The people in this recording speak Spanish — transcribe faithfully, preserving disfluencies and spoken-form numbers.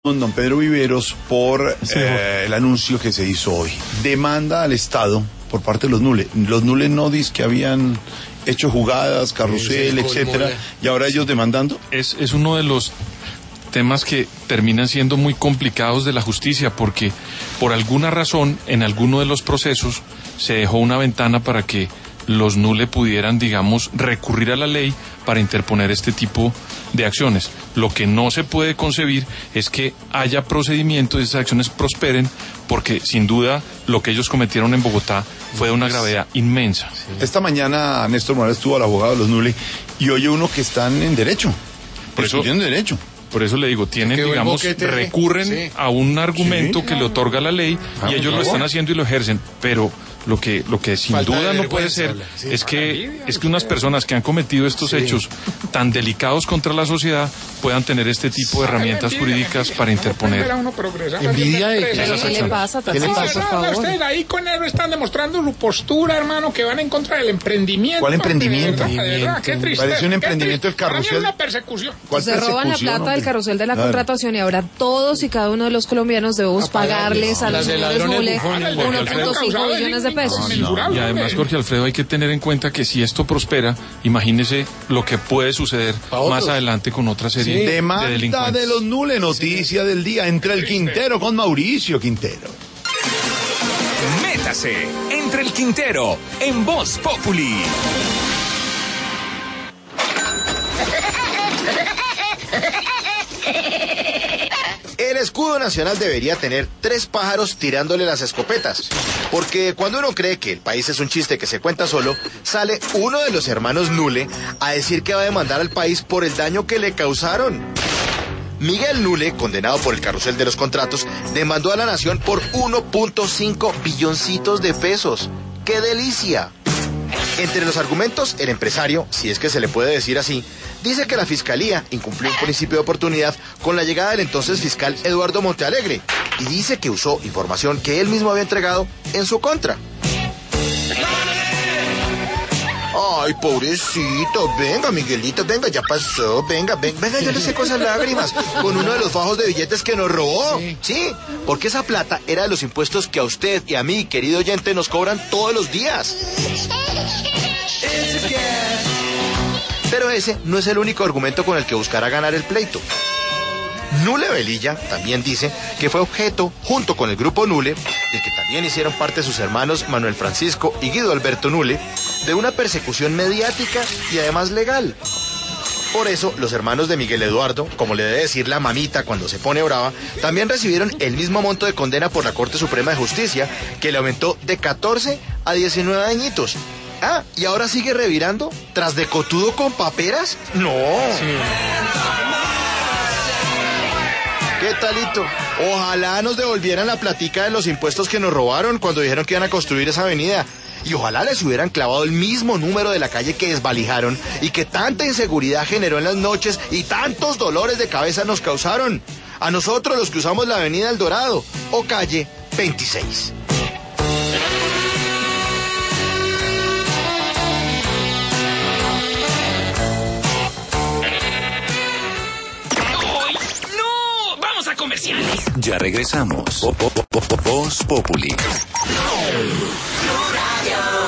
Don Pedro Viveros por sí, eh, el anuncio que se hizo hoy. Demanda al Estado por parte de los Nule. Los Nule no dicen que habían hecho jugadas, carrusel, etcétera, y ahora ellos demandando. Es, es uno de los temas que terminan siendo muy complicados de la justicia, porque por alguna razón en alguno de los procesos se dejó una ventana para que los Nule pudieran, digamos, recurrir a la ley para interponer este tipo de acciones. Lo que no se puede concebir es que haya procedimientos y esas acciones prosperen, porque sin duda lo que ellos cometieron en Bogotá fue de una gravedad inmensa. Sí. Esta mañana Néstor Morales estuvo al abogado de los Nule y oye uno que están en derecho. Por eso tienen derecho. Por eso le digo, tienen, digamos, recurren sí. a un argumento sí, que claro. le otorga la ley ah, y ellos lo están haciendo y lo ejercen, pero lo que lo que sin Falta duda no puede ser sí. es que es que unas personas que han cometido estos sí. hechos tan delicados contra la sociedad puedan tener este tipo de herramientas jurídicas para interponer. Envidia de ¿Qué le pasa? ¿Qué le pasa, por favor? Ustedes ahí con él están demostrando su postura, hermano, que van en contra del emprendimiento. ¿Cuál emprendimiento? De verdad, de verdad, qué triste. Parece un emprendimiento el carrusel. Es una persecución. ¿Cuál Se persecución, roban la plata hombre? del carrusel de la claro. contratación y ahora todos y cada uno de los colombianos debemos pagarles a los señores Nule uno punto cinco billones de pesos. No, no. Y además, Jorge Alfredo, hay que tener en cuenta que si esto prospera, imagínese lo que puede suceder más adelante con otra serie sí. de Demanda delincuentes. de los Nule, noticia sí. del día, entre el Quintero con Mauricio Quintero. Métase entre el Quintero en Voz Populi. El escudo nacional debería tener tres pájaros tirándole las escopetas, porque cuando uno cree que el país es un chiste que se cuenta solo, sale uno de los hermanos Nule a decir que va a demandar al país por el daño que le causaron. Miguel Nule, condenado por el carrusel de los contratos, demandó a la nación por uno punto cinco billoncitos de pesos. ¡Qué delicia! Entre los argumentos, el empresario, si es que se le puede decir así, dice que la Fiscalía incumplió un principio de oportunidad con la llegada del entonces fiscal Eduardo Montealegre y dice que usó información que él mismo había entregado en su contra. Ay, pobrecito, venga, Miguelito, venga, ya pasó, venga, venga, venga, yo le seco esas lágrimas con uno de los fajos de billetes que nos robó. Sí. sí, porque esa plata era de los impuestos que a usted y a mí, querido oyente, nos cobran todos los días. Pero ese no es el único argumento con el que buscará ganar el pleito. Nule Velilla también dice que fue objeto, junto con el grupo Nule, del que también hicieron parte sus hermanos Manuel Francisco y Guido Alberto Nule, de una persecución mediática y además legal. Por eso, los hermanos de Miguel Eduardo, como le debe decir la mamita cuando se pone brava, también recibieron el mismo monto de condena por la Corte Suprema de Justicia, que le aumentó de catorce a diecinueve añitos. Ah, ¿y ahora sigue revirando? ¿Tras de cotudo con paperas? ¡No! Sí. ¿Qué talito? Ojalá nos devolvieran la platica de los impuestos que nos robaron cuando dijeron que iban a construir esa avenida. Y ojalá les hubieran clavado el mismo número de la calle que desvalijaron y que tanta inseguridad generó en las noches y tantos dolores de cabeza nos causaron. A nosotros los que usamos la avenida El Dorado o calle veintiséis. Ya regresamos. Voz Populi.